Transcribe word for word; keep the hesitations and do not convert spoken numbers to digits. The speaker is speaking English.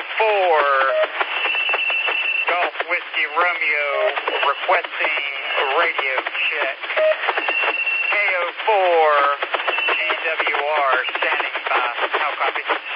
four, Golf Whiskey Romeo requesting a radio check. K O four, G W R standing by. How copy?